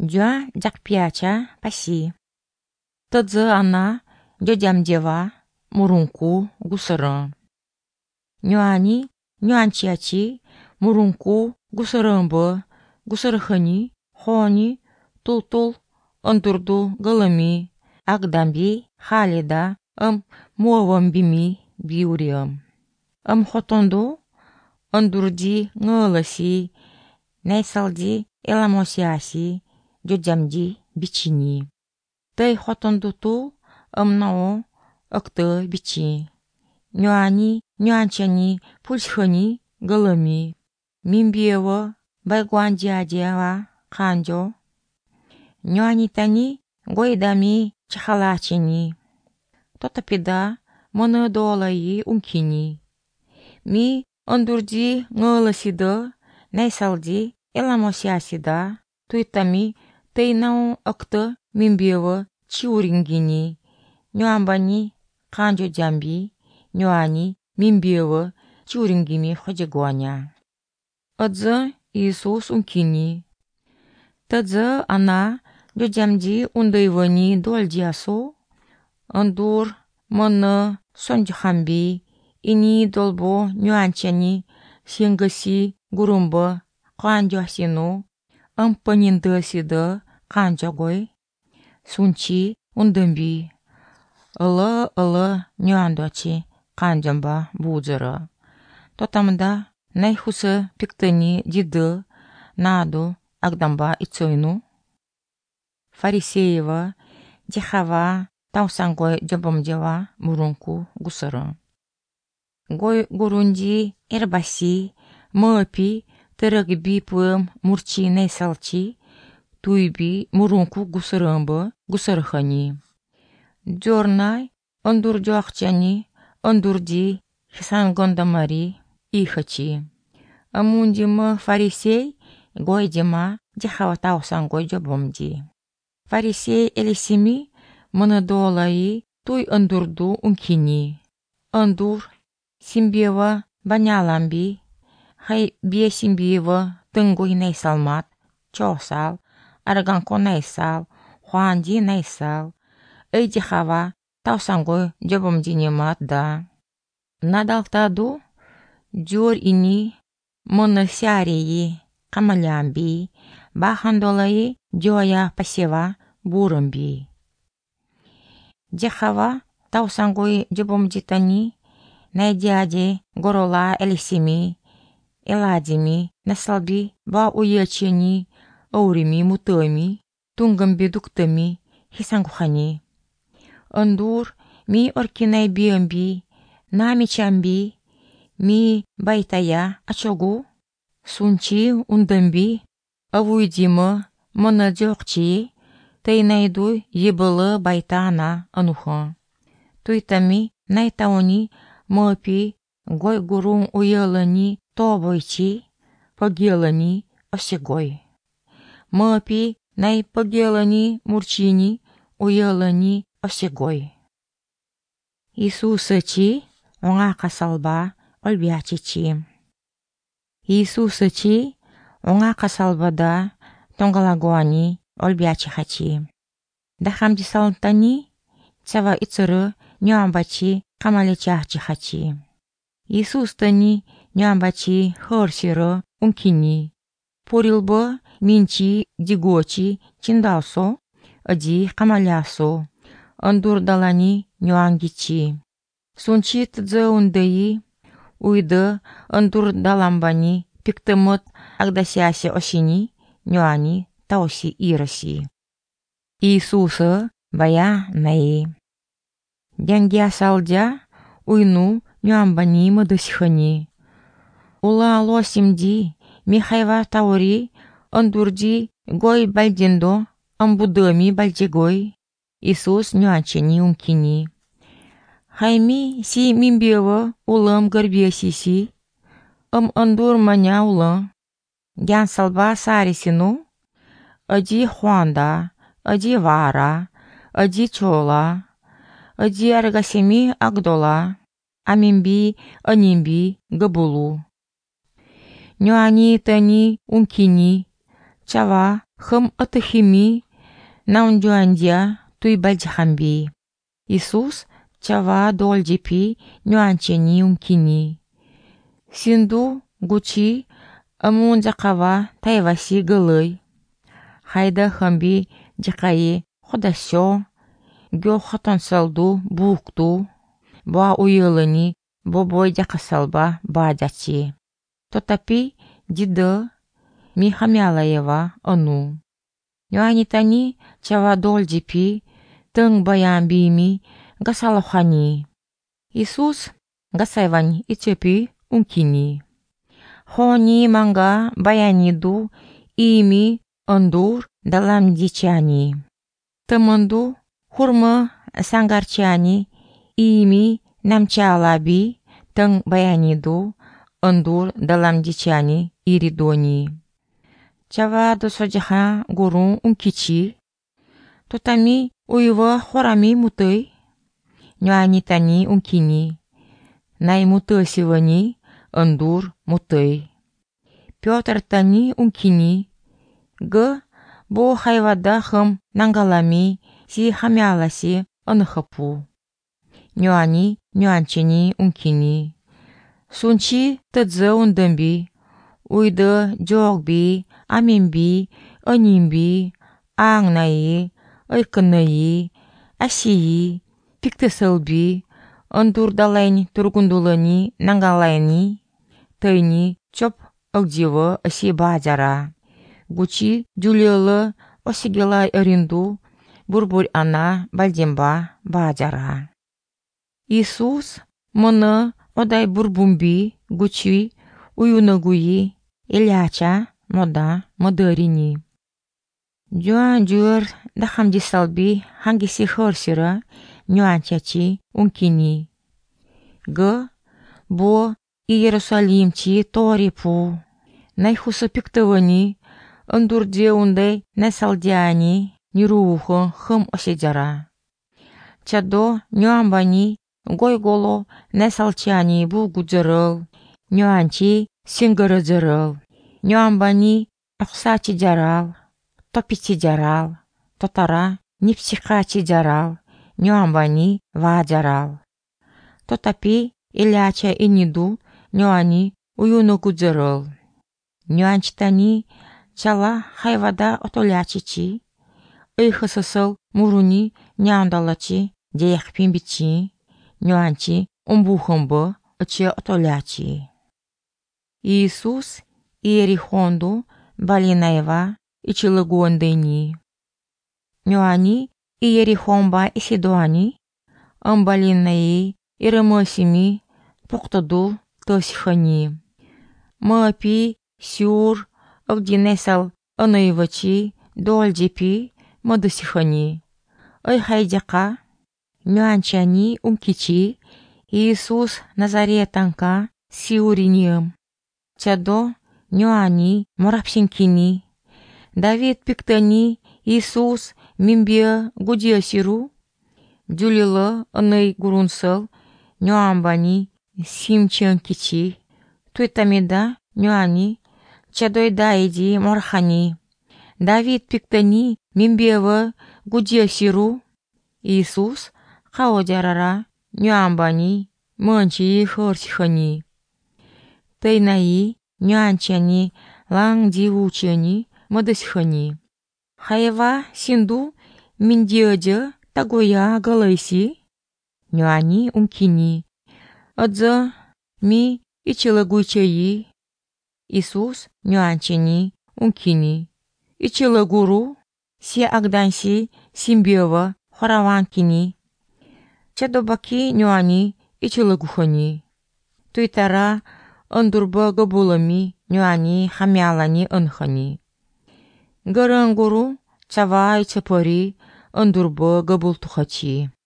Дюа джакпиача паси. Тадзы ана дёдямдева мурунку гусыры. Нюани нюанчиачи мурунку гусырымбы гусырыхыни хони тул-тул ындурду гылыми агдамби халида муовамбими биуриым. Хотонду ындурди ngылыси найсалди эламосиаси дёдямди бичини. Тэй хотонду ту нао акты бичи. Нюани нюанчани пульсхыни гылыми. Мимбиева байгуандиадева ханджо. Нюанитани гойдами чахалачини. Тотапида монодолаи ункини. Ми ындурди ngылысиды найсалди эламосиасида туйтами тейнау акты мимбиева чиурингини. Нюамбани ханджо джамби нюани мимбиева чиурингими ходигуаня. Адзы Иисус ункини. Тадзы ана дёдямди ундайвани дольдиасу андур маны сондихамби ини долбо нюанчани сингаси гурумба канджасину паниндасиды канджагой сунчи ундамби ылы нюандачи канджамба бузыры. Тотамда найхусы пиктани диды наду агдамба ицойну. Фарисеева дихава таусангой джабамдева мурунку гусыры. Гой гурунди эрбаси мыпи тырыгби пуым мурчи найсалчи туйби мурунку гусырымбы гусырыхани. Дёрнай ындурдюахчани ындурди хисангондамари ихачи. Амундима фарисей гойдима дихава таусангой джабамди. Фарисей элисими монодолаи туй ындурду ункини. Ындур симбева баняламби хай бие симбева тынгуй найсалмат чосал арганко найсал хуанди найсал эйдихава таусангой джабамдинемат да. Надалтаду дюр ини моносярии камалямби бахандолаи дёя пасева бурымби. Дихава таусангой джабамдитани найдяди горола элисими эладими насалби ба уячени аурими мутами тунгамби дуктами хисангухани. Андур ми оркинай биамби намичамби ми байтая ачогу сунчи ундамби авуйдима монадёкчи тайнайдуй ебылы байтана ануха. Туйтами найтауни мопи гой гурун уялани тобойчи погелани осигой. Мопи най погелани мурчини уялани осигой. Иисусачи онга касалба олбячичи. Иисусачи онга касалбада тонгалагуани олбячихачи. Дахамди салтани цава ицыры нюамбачи камалечахчихачи. Иисустани нюамбачи хырсиры ункини. Пурилбы минчи дигочи чиндалсо ади камалясо андурдалани нюангичи. Сунчи тдзы ундаи уйды андурдаламбани пиктымыт агдасяси осини нюани тауси ироси. Иисусы бая наи. Дянгя салдя уйну нюамбани мадысхани. Ула лосимди михайва таури андурди гой бальдиндо амбудами бальдигой. Иисус нюанчани ункини. Хайми си мимбева улам гарбесиси андур маня улам. Гян салба сарисину ади хуанда ади вара ади чола ади аргасеми агдола амимби анимби габулу. Нюани тани ункини чава хым атыхими наунджуандия туй бальдихамби. Иисус чава долджипи нюанчени умкини. Синду гучи амунджакава тайваси гылый. Хайда хамби джакаи ходасё, гё хотансалду букту, ба уйылыни бобой джакасалба бадячи. Тотапи дида ми хамялаева ану. Нюанитани чава долджипи тынг баямбими гасалохани. Иисус гасайвань ичепи ункини. Хони манга баяниду ими андур далам дичани. Таманду хурма сангарчани ими намчалаби тынг баяниду андур далам дичани иридони. Чава досоджаха гурун ункичи. Тотами уйва хорами мутой. Нюанитани ункини. Най мутосивани андур мутой. Пётр тани ункини. Г бо хайвада хым нангалами си хамяласи анхапу. Нюани нюанчини ункини. Сунчи тадзе ундамби. Уйда джогби, амимби, анимби, аңнаи, айкынаи, асии, пиктесалби, андурдалайн тургундулани нангалайни, тайни чоп агдива аси баджара. Гучи дюлела осигелай аринду, бурбурь ана бальдемба баджара. Иисус мана одай бурбумби, гучи, уюнагуи, иляча, мода, модарини. Джуан джур дахамдисалби хангиси хорсира, нюанчачи, ункини. Г, бо Иерусалимчи торипу. Найхуса пиктавани, андурде ундай насалдяни, нирухо хым осиджара. Чадо нюамбани, гойголо насалчани булгуджарал. Нюанчи сингараджарал. Нюамбани аксачи джарал. Топичи джарал. Тотара нипсихачи джарал. Нюамбани ваджарал. Тотапи иляча иниду нюани уюногуджарал. Нюанчтани чала хайвада отолячичи. Ыйхасасал муруни няндалачи деяхпимбичи. Нюанчи умбухамба аче отолячи. Иисус иерихонду балинаева ичилагуандени. Нюани иерихомба исидуани, амбалинаи ирамасими поктаду тосихани. Маапи сюр агдинесал анаевачи долджипи мадасихани. Айхайджака нюанчани умкичи Иисус Назаретанка сиуринием. Чадо нюани морапсинкини. Давид пиктани Иисус мимбия гудиасиру. Дюлила анай гурунсал нюамбани симчанкичи. Туйтамида нюани чадой дайди морхани. Давид пиктани мимбиева гудиасиру. Иисус хаоджарара нюамбани манчи хорсихани. Тайнаи нюанчани лангдиучани мадасихани. Хаева синду миндиаджа тагоя галайси. Нюани ункини. Адза ми ичилагучаи. Иисус нюанчани ункини. Ичилагуру си агданси симбиева хораванкини. Чадобаки нюани ичилагухани. Туйтара андурба габулами нюани хамялани анхани. Гарангуру чава ичапари андурба габултухачи.